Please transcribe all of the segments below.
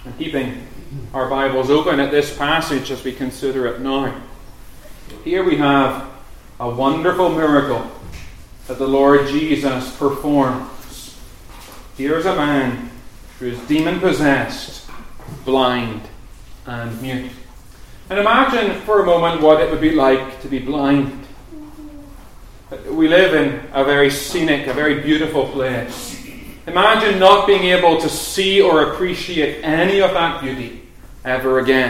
And keeping our Bibles open at this passage as we consider it now, here we have a wonderful miracle that the Lord Jesus performs. Here's a man who is demon-possessed, blind, and mute. And imagine for a moment what it would be like to be blind. We live in a very scenic, a very beautiful place. Imagine not being able to see or appreciate any of that beauty ever again.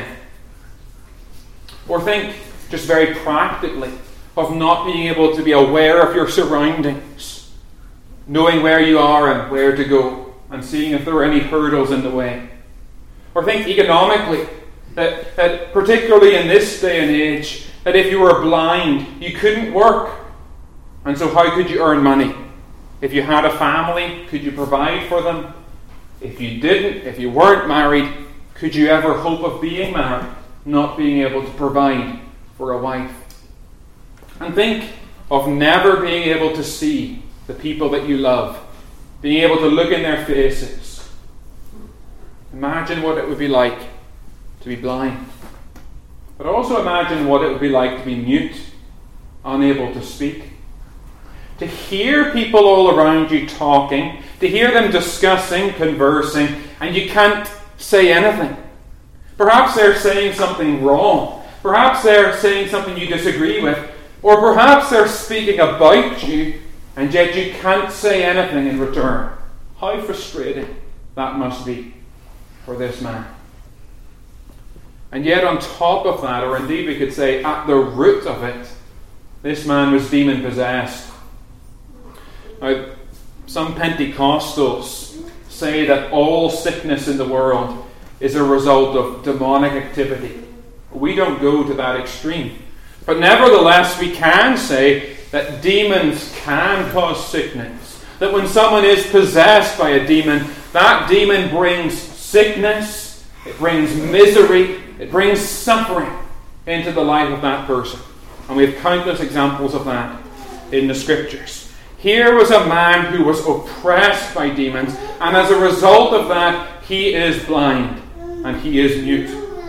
Or think, just very practically, of not being able to be aware of your surroundings, knowing where you are and where to go, and seeing if there are any hurdles in the way. Or think economically, that particularly in this day and age, that if you were blind, you couldn't work. And so how could you earn money? If you had a family, could you provide for them? If you didn't, if you weren't married, could you ever hope of being married, not being able to provide for a wife? And think of never being able to see the people that you love, being able to look in their faces. Imagine what it would be like to be blind. But also imagine what it would be like to be mute, unable to speak. To hear people all around you talking, to hear them discussing, conversing, and you can't say anything. Perhaps they're saying something wrong. Perhaps they're saying something you disagree with. Or perhaps they're speaking about you, and yet you can't say anything in return. How frustrating that must be for this man. And yet on top of that, or indeed we could say at the root of it, this man was demon-possessed. Now, some Pentecostals say that all sickness in the world is a result of demonic activity. We don't go to that extreme. But nevertheless, we can say that demons can cause sickness. That when someone is possessed by a demon, that demon brings sickness, it brings misery, it brings suffering into the life of that person. And we have countless examples of that in the Scriptures. Here was a man who was oppressed by demons, and as a result of that, he is blind and he is mute.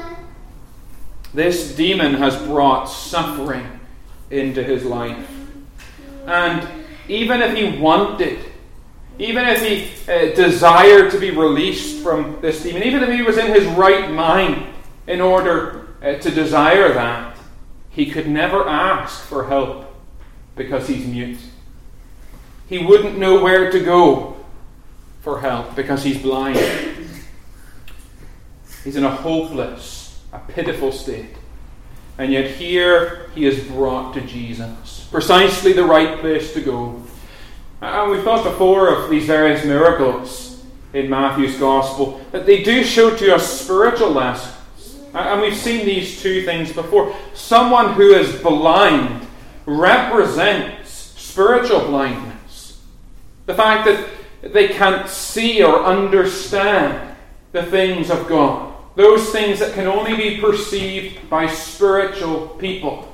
This demon has brought suffering into his life. And even if he wanted, even if he desired to be released from this demon, even if he was in his right mind in order to desire that, he could never ask for help because he's mute. He wouldn't know where to go for help because he's blind. He's in a hopeless, a pitiful state. And yet here he is brought to Jesus. Precisely the right place to go. And we've thought before of these various miracles in Matthew's Gospel, that they do show to us spiritual lessons. And we've seen these two things before. Someone who is blind represents spiritual blindness. The fact that they can't see or understand the things of God. Those things that can only be perceived by spiritual people.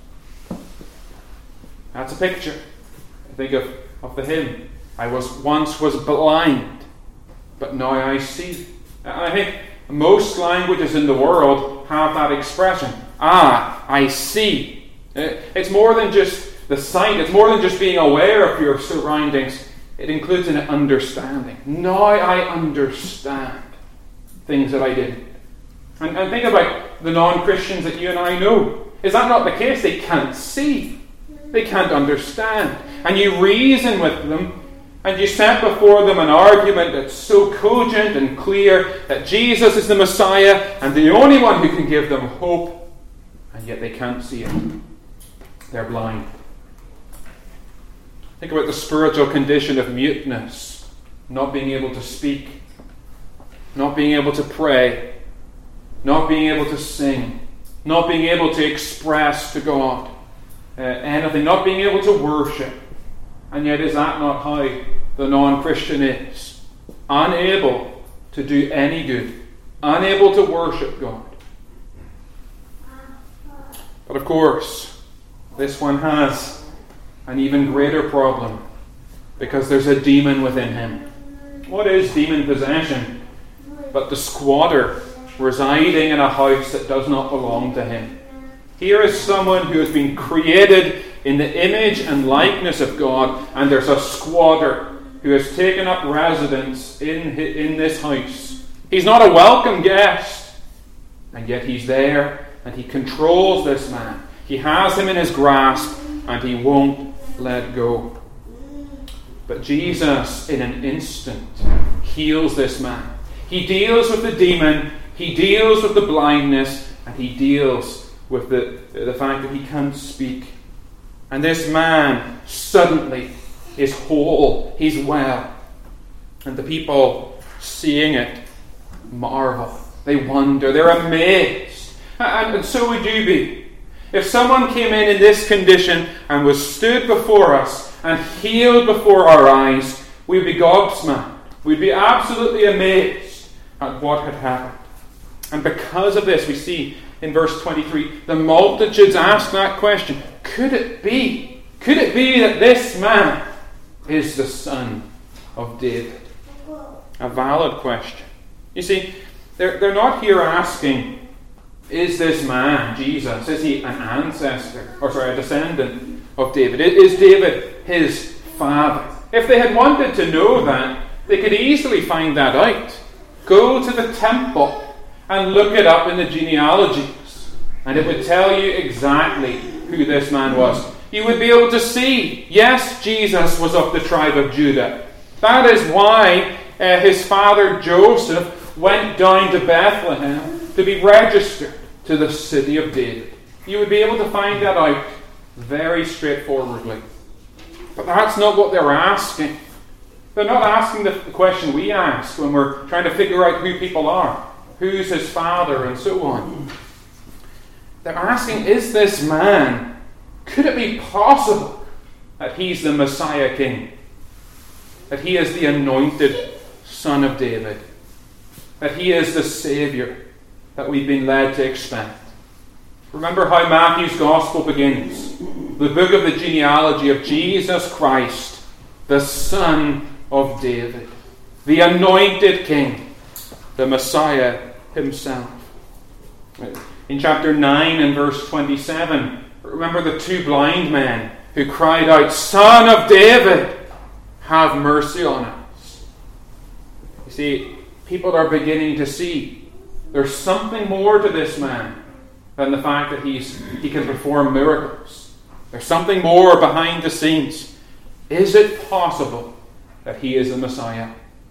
That's a picture. I think of the hymn. I once was blind, but now I see. And I think most languages in the world have that expression. I see. It's more than just the sight. It's more than just being aware of your surroundings. It includes an understanding. Now I understand things that I didn't. And think about the non-Christians that you and I know. Is that not the case? They can't see. They can't understand. And you reason with them, and you set before them an argument that's so cogent and clear that Jesus is the Messiah and the only one who can give them hope, and yet they can't see it. They're blind. Think about the spiritual condition of muteness, not being able to speak, not being able to pray, not being able to sing, not being able to express to God anything, not being able to worship. And yet is that not how the non-Christian is? Unable to do any good, unable to worship God. But of course, this one has an even greater problem, because there's a demon within him. What is demon possession? but the squatter residing in a house that does not belong to him. Here is someone who has been created in the image and likeness of God, and there's a squatter who has taken up residence in this house. He's not a welcome guest, and yet he's there, and he controls this man. He has him in his grasp, and he won't let go. But Jesus, in an instant, heals this man. He deals with the demon, he deals with the blindness, and he deals with the fact that he can't speak. And this man suddenly is whole, he's well. And the people seeing it marvel. They wonder, they're amazed. And so would you be. If someone came in this condition and was stood before us and healed before our eyes, we'd be gobsmacked. We'd be absolutely amazed at what had happened. And because of this, we see in verse 23, the multitudes ask that question, could it be that this man is the son of David? A valid question. You see, they're not here asking, is this man, Jesus, is he a descendant of David? Is David his father? If they had wanted to know that, they could easily find that out. Go to the temple and look it up in the genealogies, and it would tell you exactly who this man was. You would be able to see, yes, Jesus was of the tribe of Judah. That is why his father Joseph went down to Bethlehem to be registered to the city of David. You would be able to find that out very straightforwardly. But that's not what they're asking. They're not asking the question we ask when we're trying to figure out who people are. Who's his father and so on. They're asking, is this man, could it be possible that he's the Messiah King? That he is the anointed Son of David? That he is the Saviour that we've been led to expect? Remember how Matthew's Gospel begins. The book of the genealogy of Jesus Christ, the Son of David, the anointed King, the Messiah himself. In chapter 9 and verse 27, remember the two blind men who cried out, Son of David, have mercy on us. You see, people are beginning to see there's something more to this man than the fact that he can perform miracles. There's something more behind the scenes. Is it possible that he is the Messiah?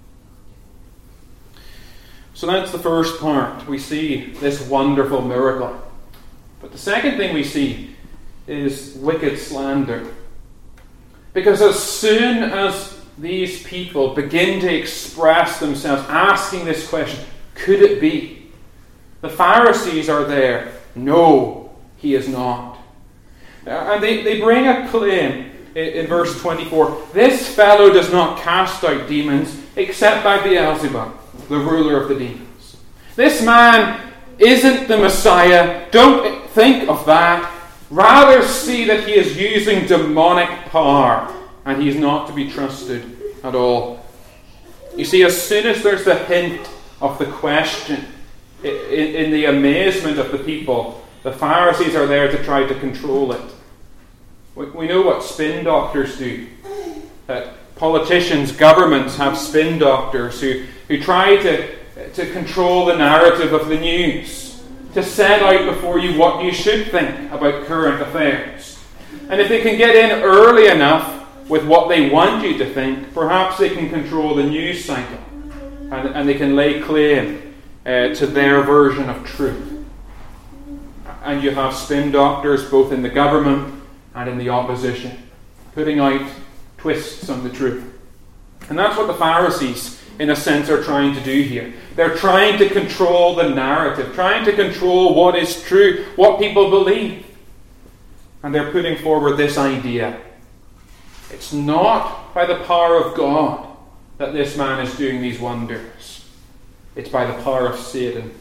So that's the first part. We see this wonderful miracle. But the second thing we see is wicked slander. Because as soon as these people begin to express themselves, asking this question, could it be? The Pharisees are there. No, he is not. And they bring a claim in verse 24. This fellow does not cast out demons except by Beelzebub, the ruler of the demons. This man isn't the Messiah. Don't think of that. Rather see that he is using demonic power and he's not to be trusted at all. You see, as soon as there's the hint of the question, in the amazement of the people, the Pharisees are there to try to control it. We know what spin doctors do. Politicians, governments have spin doctors who try to control the narrative of the news, to set out before you what you should think about current affairs. And if they can get in early enough with what they want you to think, perhaps they can control the news cycle and they can lay claim to their version of truth. And you have spin doctors both in the government and in the opposition, putting out twists on the truth. And that's what the Pharisees, in a sense, are trying to do here. They're trying to control the narrative, trying to control what is true, what people believe. And they're putting forward this idea. It's not by the power of God that this man is doing these wonders. It's by the power of Satan.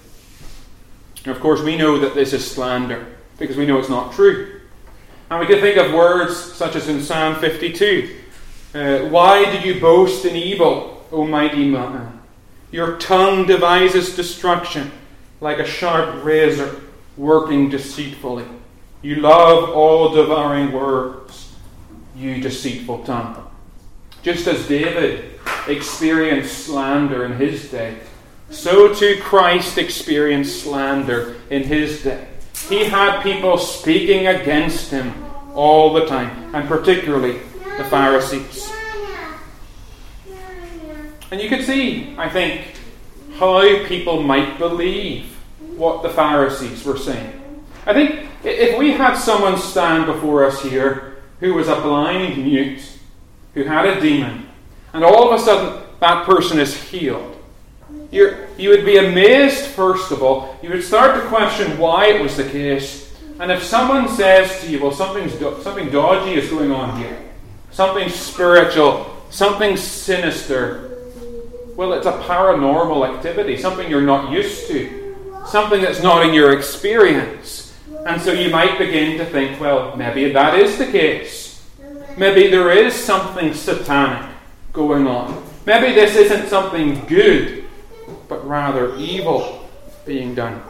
And of course, we know that this is slander, because we know it's not true. And we can think of words such as in Psalm 52. Why did you boast in evil, O mighty man? Your tongue devises destruction like a sharp razor working deceitfully. You love all devouring words, you deceitful tongue. Just as David experienced slander in his day, so too Christ experienced slander in his day. He had people speaking against him all the time, and particularly the Pharisees. And you could see, I think, how people might believe what the Pharisees were saying. I think if we had someone stand before us here who was a blind mute, who had a demon, and all of a sudden that person is healed, you would be amazed, first of all. You would start to question why it was the case. And if someone says to you, well, something dodgy is going on here, something spiritual, something sinister, well, it's a paranormal activity, something you're not used to, something that's not in your experience. And so you might begin to think, well, maybe that is the case. Maybe there is something satanic going on. Maybe this isn't something good, but rather evil being done.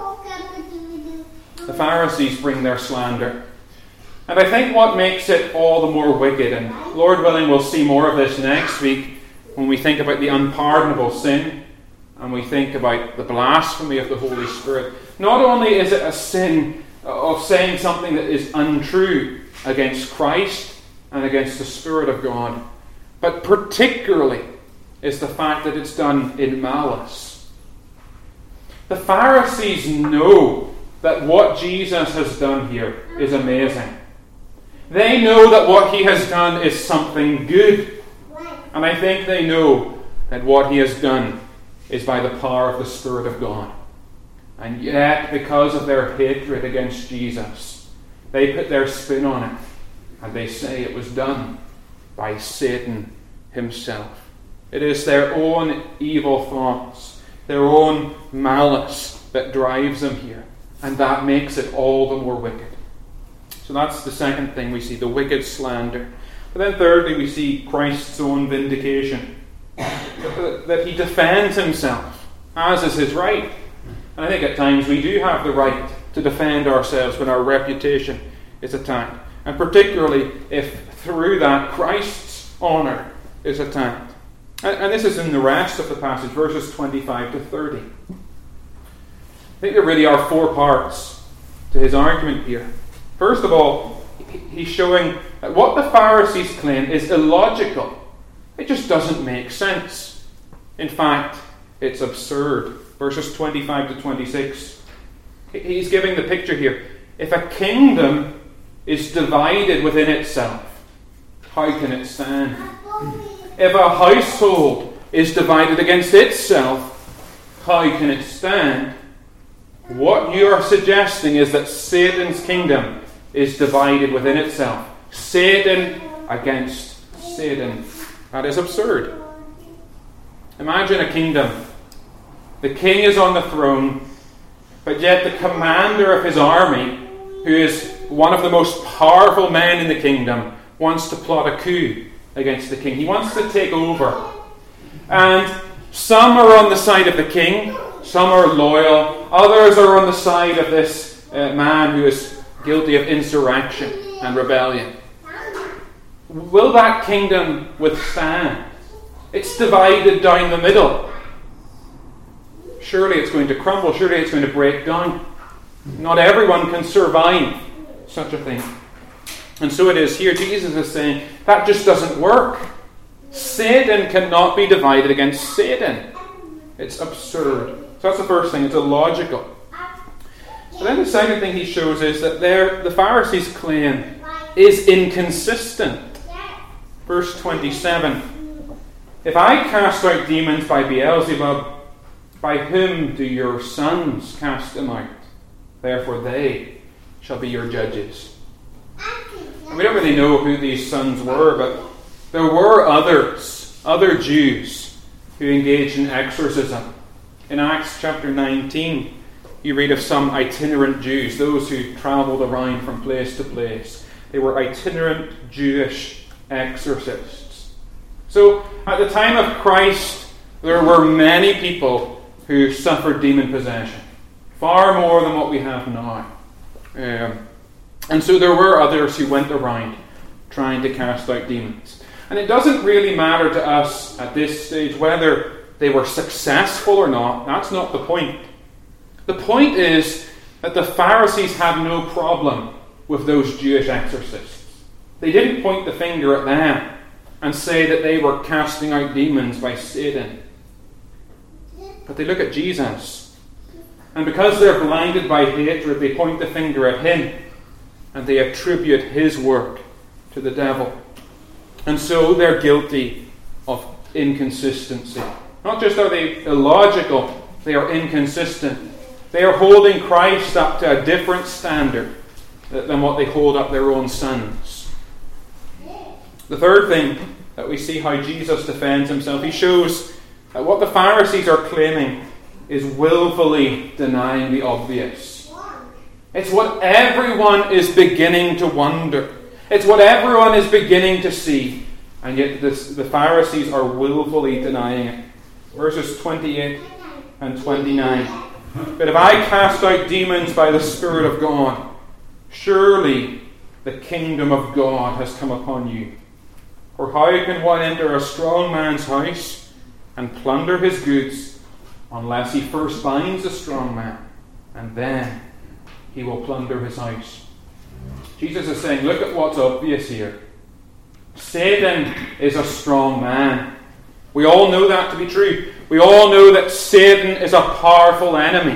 The Pharisees bring their slander. And I think what makes it all the more wicked, and Lord willing we'll see more of this next week when we think about the unpardonable sin and we think about the blasphemy of the Holy Spirit. Not only is it a sin of saying something that is untrue against Christ and against the Spirit of God, but particularly is the fact that it's done in malice. The Pharisees know that what Jesus has done here is amazing. They know that what he has done is something good. And I think they know that what he has done is by the power of the Spirit of God. And yet, because of their hatred against Jesus, they put their spin on it. And they say it was done by Satan himself. It is their own evil thoughts, their own malice that drives them here. And that makes it all the more wicked. So that's the second thing we see, the wicked slander. But then thirdly, we see Christ's own vindication. That he defends himself, as is his right. And I think at times we do have the right to defend ourselves when our reputation is attacked. And particularly if through that Christ's honour is attacked. And this is in the rest of the passage, verses 25 to 30. I think there really are four parts to his argument here. First of all, he's showing that what the Pharisees claim is illogical. It just doesn't make sense. In fact, it's absurd. Verses 25 to 26. He's giving the picture here. If a kingdom is divided within itself, how can it stand? If a household is divided against itself, how can it stand? What you are suggesting is that Satan's kingdom is divided within itself. Satan against Satan. That is absurd. Imagine a kingdom. The king is on the throne, but yet the commander of his army, who is one of the most powerful men in the kingdom, wants to plot a coup against the king. He wants to take over. And some are on the side of the king, some are loyal, others are on the side of this man who is guilty of insurrection and rebellion. Will that kingdom withstand? It's divided down the middle. Surely it's going to crumble. Surely it's going to break down. Not everyone can survive such a thing. And so it is here. Jesus is saying that just doesn't work. Satan cannot be divided against Satan. It's absurd. So that's the first thing. It's illogical. But then the second thing he shows is that the Pharisees' claim is inconsistent. Verse 27. If I cast out demons by Beelzebub, by whom do your sons cast them out? Therefore they shall be your judges. And we don't really know who these sons were, but there were other Jews who engaged in exorcism. In Acts chapter 19, you read of some itinerant Jews, those who travelled around from place to place. They were itinerant Jewish exorcists. So, at the time of Christ, There were many people who suffered demon possession, far more than what we have now. And so there were others who went around trying to cast out demons. And it doesn't really matter to us at this stage whether they were successful or not. That's not the point. The point is that the Pharisees had no problem with those Jewish exorcists. They didn't point the finger at them and say that they were casting out demons by Satan. But they look at Jesus. And because they're blinded by hatred, they point the finger at him. And they attribute his work to the devil. And so they're guilty of inconsistency. Not just are they illogical, they are inconsistent. They are holding Christ up to a different standard than what they hold up their own sons. The third thing that we see how Jesus defends himself, he shows that what the Pharisees are claiming is willfully denying the obvious. It's what everyone is beginning to wonder. It's what everyone is beginning to see. And yet the Pharisees are willfully denying it. Verses 28 and 29. But if I cast out demons by the Spirit of God, surely the kingdom of God has come upon you. For how can one enter a strong man's house and plunder his goods unless he first binds the strong man, and then he will plunder his house? Jesus is saying, look at what's obvious here. Satan is a strong man. We all know that to be true. We all know that Satan is a powerful enemy.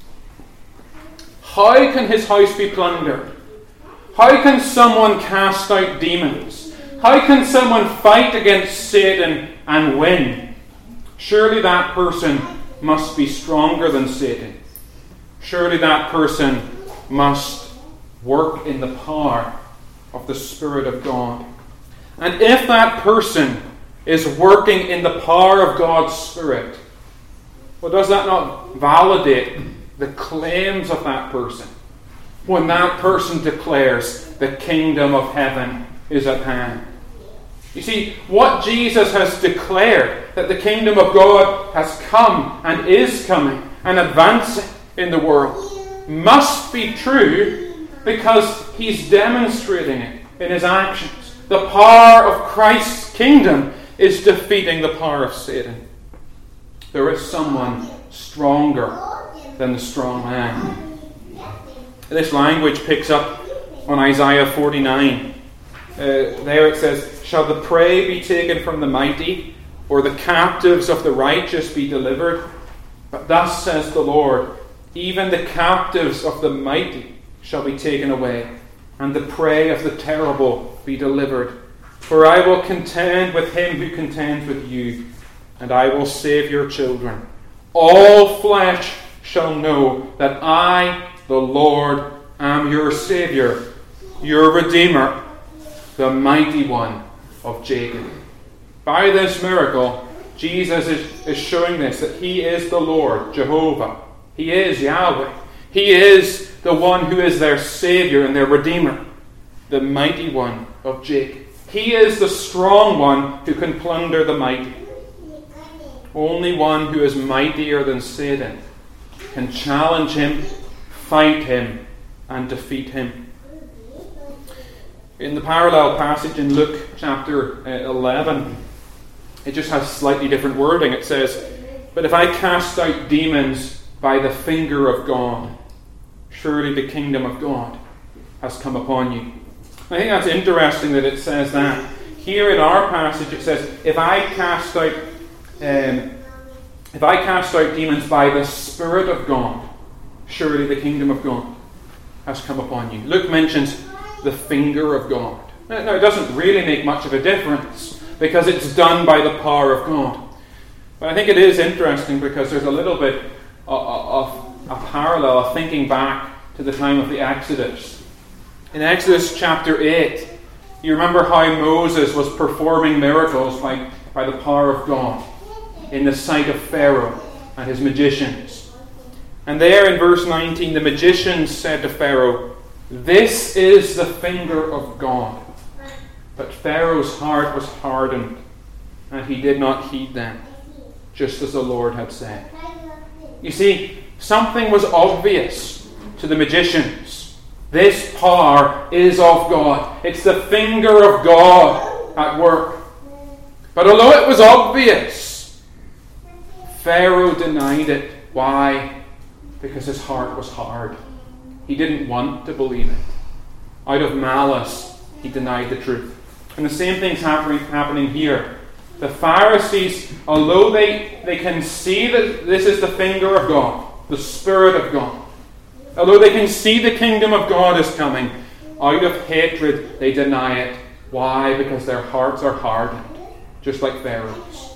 How can his house be plundered? How can someone cast out demons? How can someone fight against Satan and win? Surely that person must be stronger than Satan. Surely that person must work in the power of the Spirit of God. And if that person is working in the power of God's Spirit, well, does that not validate the claims of that person when that person declares the kingdom of heaven is at hand? You see, what Jesus has declared, that the kingdom of God has come and is coming and advancing in the world, must be true because he's demonstrating it in his actions. The power of Christ's kingdom is defeating the power of Satan. There is someone stronger than the strong man. This language picks up on Isaiah 49. There it says, shall the prey be taken from the mighty, or the captives of the righteous be delivered? But thus says the Lord, even the captives of the mighty shall be taken away, and the prey of the terrible be delivered. For I will contend with him who contends with you, and I will save your children. All flesh shall know that I, the Lord, am your Saviour, your Redeemer, the mighty one of Jacob. By this miracle, Jesus is showing this, that he is the Lord, Jehovah. He is Yahweh. He is the one who is their Saviour and their Redeemer, the mighty one of Jacob. He is the strong one who can plunder the mighty. Only one who is mightier than Satan can challenge him, fight him, and defeat him. In the parallel passage in Luke chapter 11, it just has slightly different wording. It says, but if I cast out demons by the finger of God, surely the kingdom of God has come upon you. I think that's interesting that it says that. Here in our passage it says, if I cast out demons by the Spirit of God, surely the kingdom of God has come upon you. Luke mentions the finger of God. Now, it doesn't really make much of a difference because it's done by the power of God. But I think it is interesting because there's a little bit of a parallel of thinking back to the time of the Exodus. In Exodus chapter 8, you remember how Moses was performing miracles by the power of God in the sight of Pharaoh and his magicians. And there in verse 19, the magicians said to Pharaoh, this is the finger of God. But Pharaoh's heart was hardened, and he did not heed them. just as the Lord had said. You see, something was obvious to the magicians. This power is of God. It's the finger of God at work. But although it was obvious, Pharaoh denied it. Why? Because his heart was hard. He didn't want to believe it. Out of malice, he denied the truth. And the same thing's happening here. The Pharisees, although they can see that this is the finger of God, the Spirit of God, although they can see the kingdom of God is coming, out of hatred they deny it. Why? Because their hearts are hardened, just like Pharaoh's.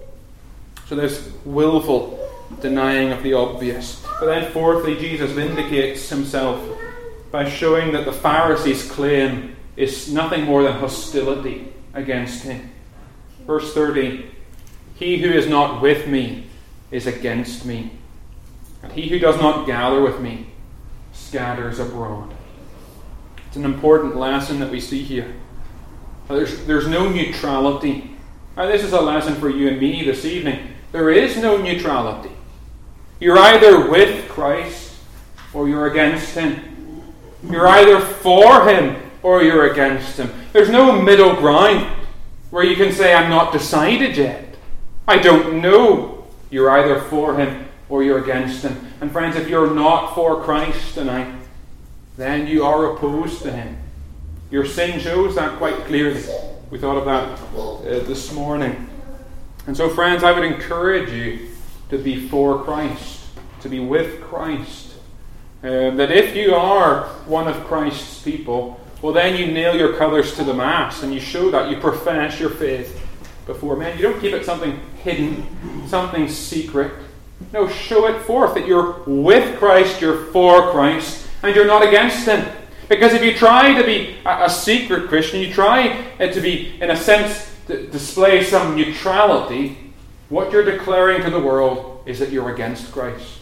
So there's willful denying of the obvious. But then fourthly, Jesus vindicates himself by showing that the Pharisees' claim is nothing more than hostility against him. Verse 30, he who is not with me is against me, and he who does not gather with me scatters abroad. It's an important lesson that we see here. There's no neutrality. Now, this is a lesson for you and me this evening. There is no neutrality. You're either with Christ or you're against him. You're either for him or you're against him. There's no middle ground where you can say, I'm not decided yet. I don't know. You're either for him or you're against him. And friends, if you're not for Christ tonight, then you are opposed to him. Your sin shows that quite clearly. We thought of that this morning. And so, friends, I would encourage you to be for Christ, to be with Christ. That if you are one of Christ's people, well, then you nail your colours to the mast and you show that you profess your faith before men. You don't keep it something hidden, something secret. No, show it forth that you're with Christ, you're for Christ, and you're not against him. Because if you try to be a secret Christian, you try to be, in a sense, to display some neutrality, what you're declaring to the world is that you're against Christ.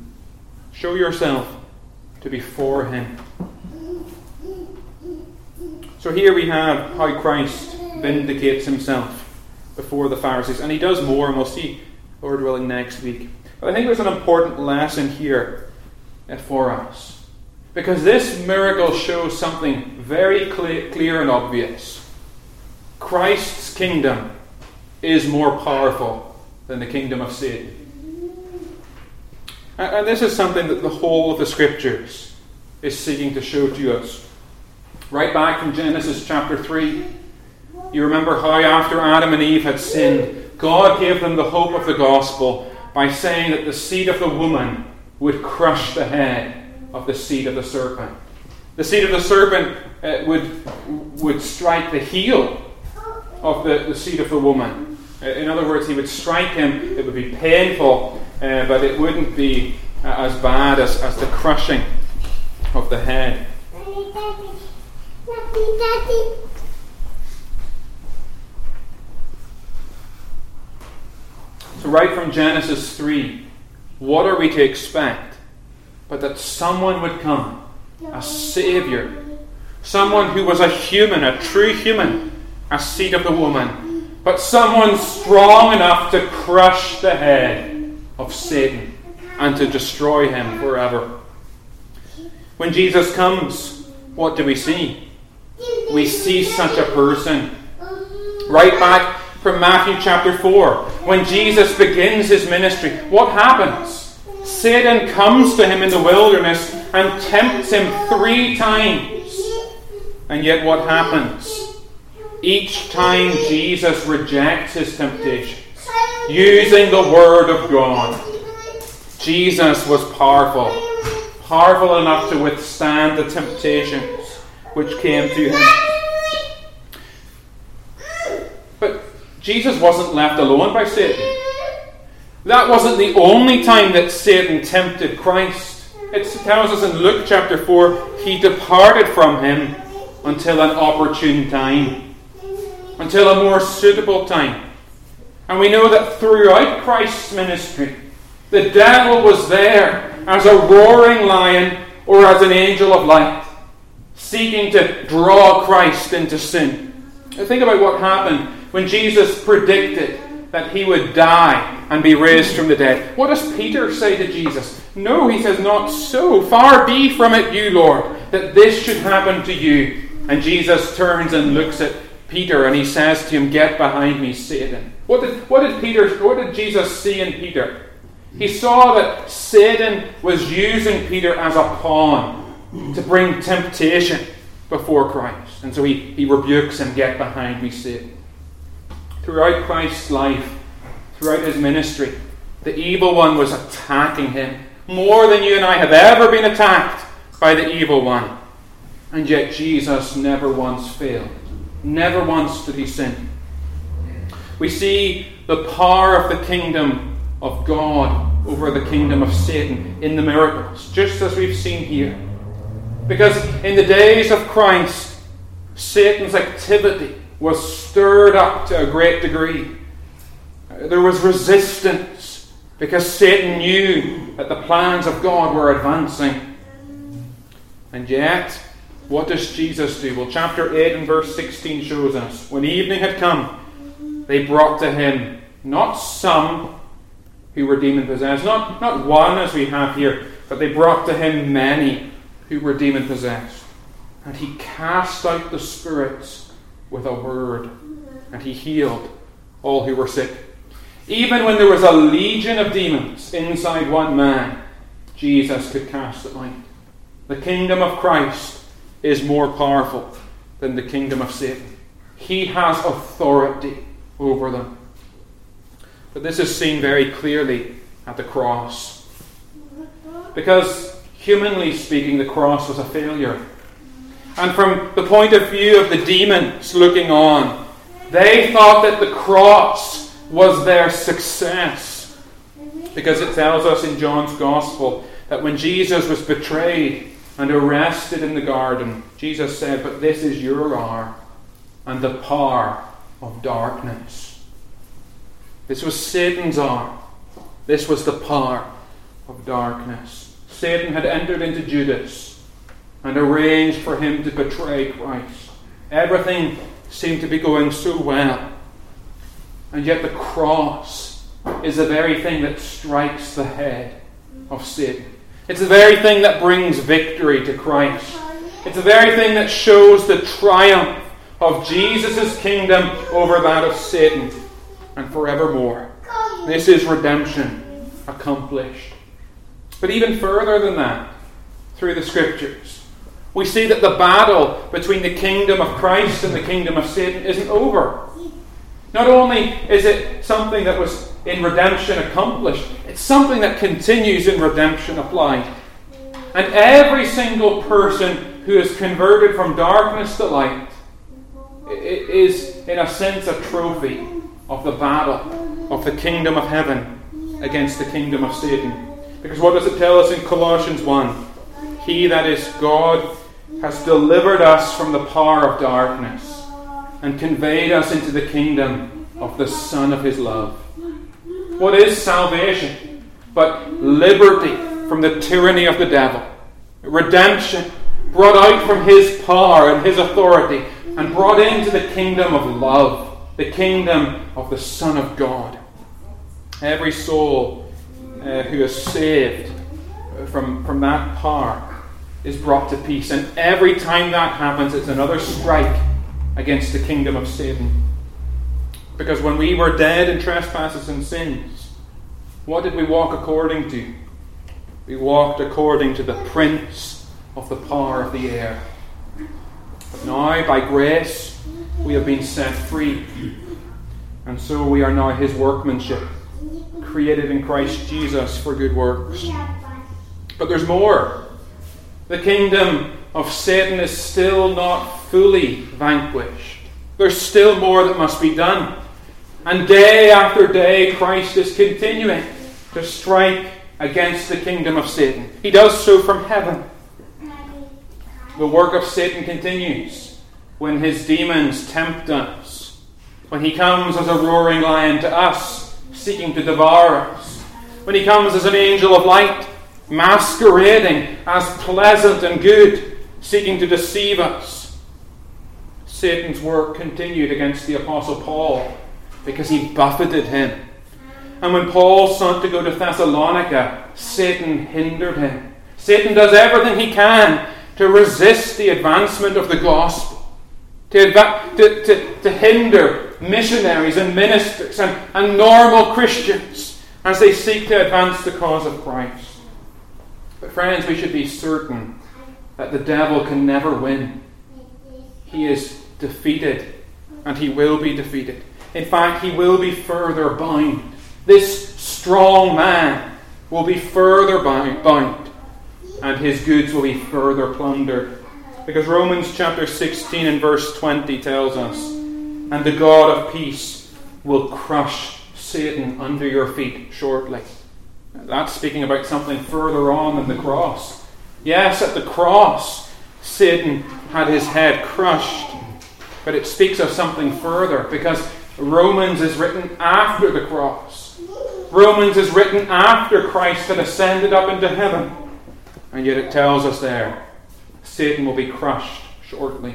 Show yourself to be for him. So here we have how Christ vindicates himself before the Pharisees. And he does more, and we'll see, Lord willing, next week. But I think there's an important lesson here for us. Because this miracle shows something very clear and obvious. Christ's kingdom is more powerful than the kingdom of Satan. And this is something that the whole of the Scriptures is seeking to show to us. Right back from Genesis chapter 3, you remember how after Adam and Eve had sinned, God gave them the hope of the gospel by saying that the seed of the woman would crush the head of the seed of the serpent. The seed of the serpent would strike the heel of the seed of the woman. In other words, he would strike him. It would be painful, but it wouldn't be as bad as the crushing of the head. So right from Genesis 3, what are we to expect? But that someone would come, a Saviour, someone who was a human, a true human, a seed of the woman, but someone strong enough to crush the head of Satan and to destroy him forever. When Jesus comes, what do we see? We see such a person. Right back from Matthew chapter 4, when Jesus begins his ministry, what happens? Satan comes to him in the wilderness and tempts him 3 times. And yet what happens? Each time Jesus rejects his temptations, using the Word of God. Jesus was powerful enough to withstand the temptations which came to him. But Jesus wasn't left alone by Satan. That wasn't the only time that Satan tempted Christ. It tells us in Luke chapter 4, he departed from him until an opportune time, until a more suitable time. And we know that throughout Christ's ministry, the devil was there as a roaring lion or as an angel of light, seeking to draw Christ into sin. Now think about what happened when Jesus predicted that he would die and be raised from the dead. What does Peter say to Jesus? No, he says, not so. Far be from it, you Lord, that this should happen to you. And Jesus turns and looks at Peter and he says to him, get behind me, Satan. What did Jesus see in Peter? He saw that Satan was using Peter as a pawn to bring temptation before Christ. And so he rebukes him, get behind me, Satan. Throughout Christ's life, throughout his ministry, the evil one was attacking him more than you and I have ever been attacked by the evil one. And yet Jesus never once failed. Never once did he sin. We see the power of the kingdom of God over the kingdom of Satan in the miracles, just as we've seen here. Because in the days of Christ, Satan's activity was stirred up to a great degree. There was resistance because Satan knew that the plans of God were advancing. And yet, what does Jesus do? Well, chapter 8 and verse 16 shows us, when evening had come, they brought to him not some who were demon-possessed, not one as we have here, but they brought to him many who were demon-possessed. And he cast out the spirits with a word, and he healed all who were sick. Even when there was a legion of demons inside one man, Jesus could cast them out. The kingdom of Christ is more powerful than the kingdom of Satan. He has authority over them. But this is seen very clearly at the cross. Because, humanly speaking, the cross was a failure. And from the point of view of the demons looking on, they thought that the cross was their success. Because it tells us in John's Gospel that when Jesus was betrayed and arrested in the garden, Jesus said, but this is your hour and the power of darkness. This was Satan's hour. This was the power of darkness. Satan had entered into Judas and arranged for him to betray Christ. Everything seemed to be going so well. And yet the cross is the very thing that strikes the head of Satan. It's the very thing that brings victory to Christ. It's the very thing that shows the triumph of Jesus' kingdom over that of Satan and forevermore. This is redemption accomplished. But even further than that, through the Scriptures, we see that the battle between the kingdom of Christ and the kingdom of Satan isn't over. Not only is it something that was in redemption accomplished, it's something that continues in redemption applied. And every single person who is converted from darkness to light is, in a sense, a trophy of the battle of the kingdom of heaven against the kingdom of Satan. Because what does it tell us in Colossians 1? He, that is God, has delivered us from the power of darkness and conveyed us into the kingdom of the Son of his love. What is salvation but liberty from the tyranny of the devil? Redemption brought out from his power and his authority and brought into the kingdom of love, the kingdom of the Son of God. Every soul who is saved from that power is brought to peace. And every time that happens, it's another strike against the kingdom of Satan. Because when we were dead in trespasses and sins, what did we walk according to? We walked according to the prince of the power of the air. But now, by grace, we have been set free. And so we are now his workmanship, created in Christ Jesus for good works. But there's more. The kingdom of Satan is still not fully vanquished. There's still more that must be done. And day after day, Christ is continuing to strike against the kingdom of Satan. He does so from heaven. The work of Satan continues when his demons tempt us, when he comes as a roaring lion to us, seeking to devour us, when he comes as an angel of light, masquerading as pleasant and good, seeking to deceive us. Satan's work continued against the Apostle Paul because he buffeted him. And when Paul sought to go to Thessalonica, Satan hindered him. Satan does everything he can to resist the advancement of the gospel, to hinder missionaries and ministers and normal Christians as they seek to advance the cause of Christ. But friends, we should be certain that the devil can never win. He is defeated, and he will be defeated. In fact, he will be further bound. This strong man will be further bound, and his goods will be further plundered. Because Romans chapter 16 and verse 20 tells us, "And the God of peace will crush Satan under your feet shortly." That's speaking about something further on than the cross. Yes, at the cross, Satan had his head crushed. But it speaks of something further, because Romans is written after the cross. Romans is written after Christ had ascended up into heaven. And yet it tells us there, Satan will be crushed shortly.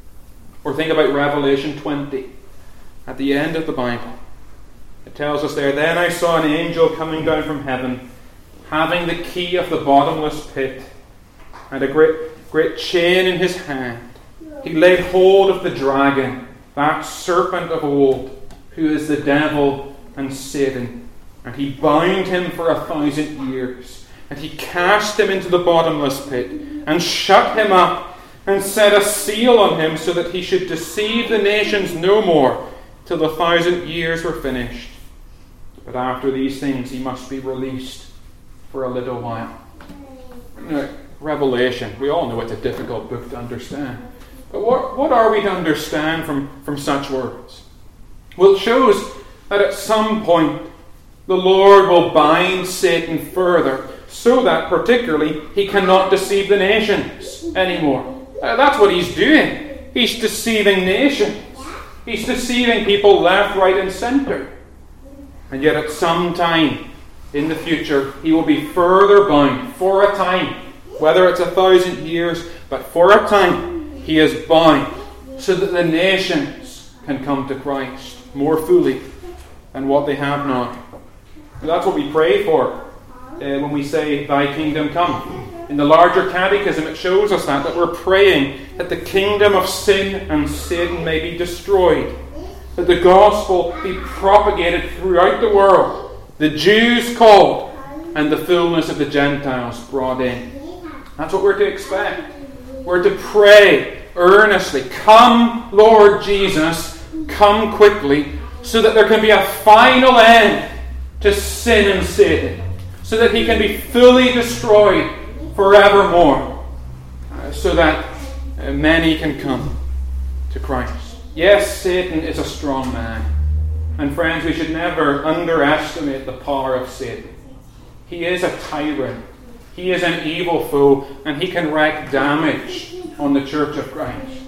Or think about Revelation 20, at the end of the Bible. It tells us there, "Then I saw an angel coming down from heaven, having the key of the bottomless pit, and a great chain in his hand. He laid hold of the dragon, that serpent of old, who is the devil and Satan, and he bound him for 1,000 years. And he cast him into the bottomless pit, and shut him up, and set a seal on him, so that he should deceive the nations no more, till the 1,000 years were finished. But after these things he must be released for a little while." Now, Revelation, we all know it's a difficult book to understand. But what are we to understand from such words? Well, it shows that at some point the Lord will bind Satan further, so that particularly he cannot deceive the nations anymore. That's what he's doing. He's deceiving nations. He's deceiving people left, right, and centre. And yet at some time in the future, he will be further bound for a time. Whether it's 1,000 years, but for a time he is bound, so that the nations can come to Christ more fully than what they have now. And that's what we pray for when we say, "Thy kingdom come." In the larger catechism it shows us that we're praying that the kingdom of sin and Satan may be destroyed, that the gospel be propagated throughout the world, the Jews called, and the fullness of the Gentiles brought in. That's what we're to expect. We're to pray earnestly, "Come, Lord Jesus, come quickly," so that there can be a final end to sin and Satan, so that he can be fully destroyed forevermore, so that many can come to Christ. Yes, Satan is a strong man. And friends, we should never underestimate the power of Satan. He is a tyrant. He is an evil foe, and he can wreak damage on the church of Christ.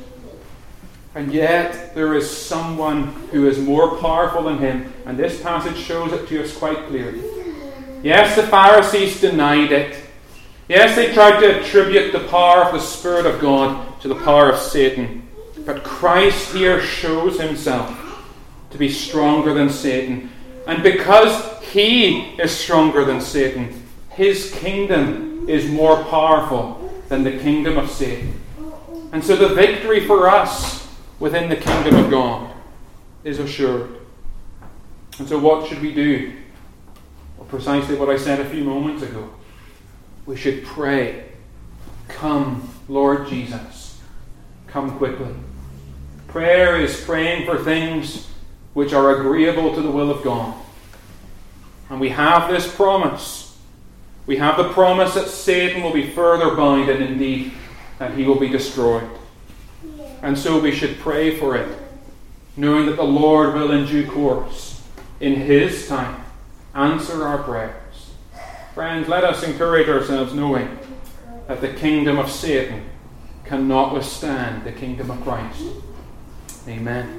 And yet there is someone who is more powerful than him, and this passage shows it to us quite clearly. Yes, the Pharisees denied it. Yes, they tried to attribute the power of the Spirit of God to the power of Satan. But Christ here shows himself to be stronger than Satan. And because he is stronger than Satan, his kingdom is more powerful than the kingdom of Satan. And so the victory for us within the kingdom of God is assured. And so what should we do? Well, precisely what I said a few moments ago. We should pray, "Come, Lord Jesus, come quickly." Prayer is praying for things which are agreeable to the will of God. And we have this promise. We have the promise that Satan will be further bound, and indeed that he will be destroyed. And so we should pray for it, knowing that the Lord will in due course, in his time, answer our prayers. Friends, let us encourage ourselves knowing that the kingdom of Satan cannot withstand the kingdom of Christ. Amen.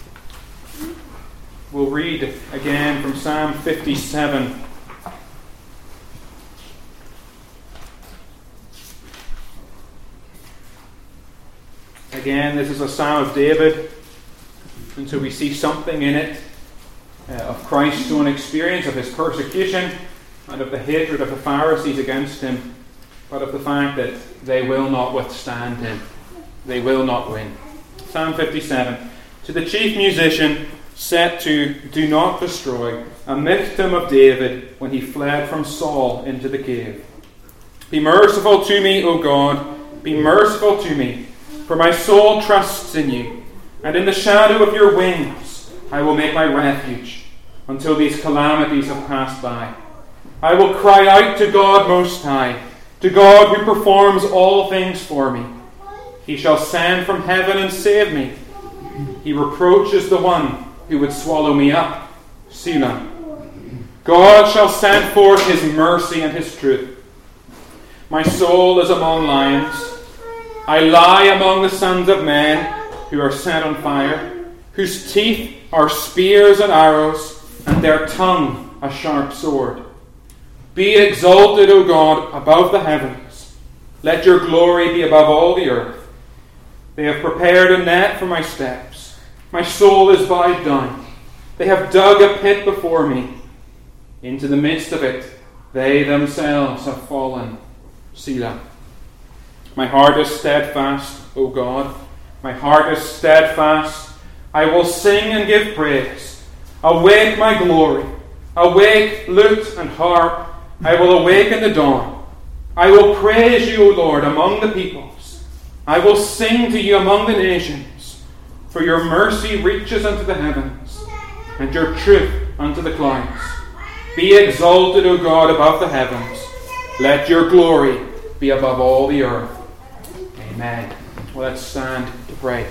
We'll read again from Psalm 57. Again, this is a Psalm of David, and so we see something in it of Christ's own experience of his persecution and of the hatred of the Pharisees against him, but of the fact that they will not withstand him. They will not win. Psalm 57. To the chief musician set to Do Not Destroy, a miktam of David when he fled from Saul into the cave. Be merciful to me, O God, be merciful to me, for my soul trusts in you, and in the shadow of your wings I will make my refuge until these calamities have passed by. I will cry out to God Most High, to God who performs all things for me. He shall send from heaven and save me. He reproaches the one who would swallow me up. Selah. God shall send forth his mercy and his truth. My soul is among lions. I lie among the sons of men who are set on fire, whose teeth are spears and arrows, and their tongue a sharp sword. Be exalted, O God, above the heavens. Let your glory be above all the earth. They have prepared a net for my steps. My soul is bowed down. They have dug a pit before me. Into the midst of it, they themselves have fallen. Selah. My heart is steadfast, O God. My heart is steadfast. I will sing and give praise. Awake, my glory. Awake, lute and harp. I will awake in the dawn. I will praise you, O Lord, among the peoples. I will sing to you among the nations. For your mercy reaches unto the heavens, and your truth unto the clouds. Be exalted, O God, above the heavens. Let your glory be above all the earth. Amen. Well, let's stand to pray.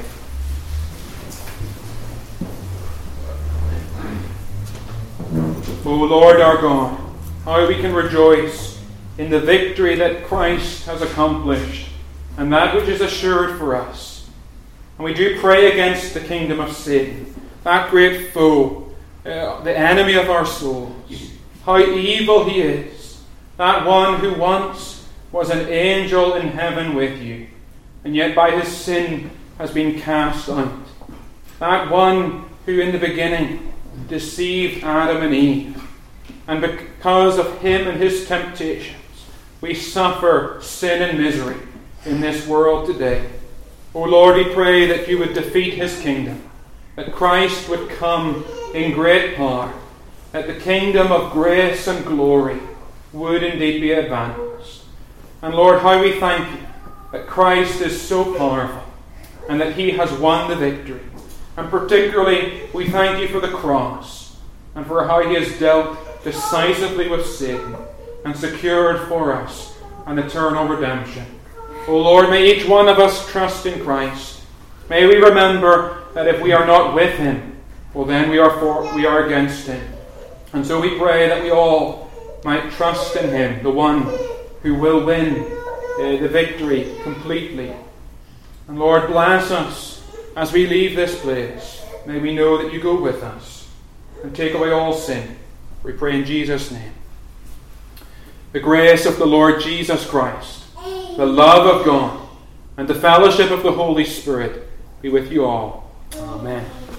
O Lord our God, how we can rejoice in the victory that Christ has accomplished and that which is assured for us. And we do pray against the kingdom of Satan, that great foe, the enemy of our souls. How evil he is, that one who once was an angel in heaven with you, and yet by his sin has been cast out. That one who in the beginning deceived Adam and Eve. And because of him and his temptations, we suffer sin and misery in this world today. O Lord, we pray that you would defeat his kingdom, that Christ would come in great power, that the kingdom of grace and glory would indeed be advanced. And Lord, how we thank you that Christ is so powerful and that he has won the victory. And particularly, we thank you for the cross and for how he has dealt decisively with Satan and secured for us an eternal redemption. O Lord, may each one of us trust in Christ. May we remember that if we are not with him, well then we are against him. And so we pray that we all might trust in him, the one who will win the victory completely. And Lord, bless us as we leave this place. May we know that you go with us and take away all sin. We pray in Jesus' name. The grace of the Lord Jesus Christ, the love of God, and the fellowship of the Holy Spirit be with you all. Amen.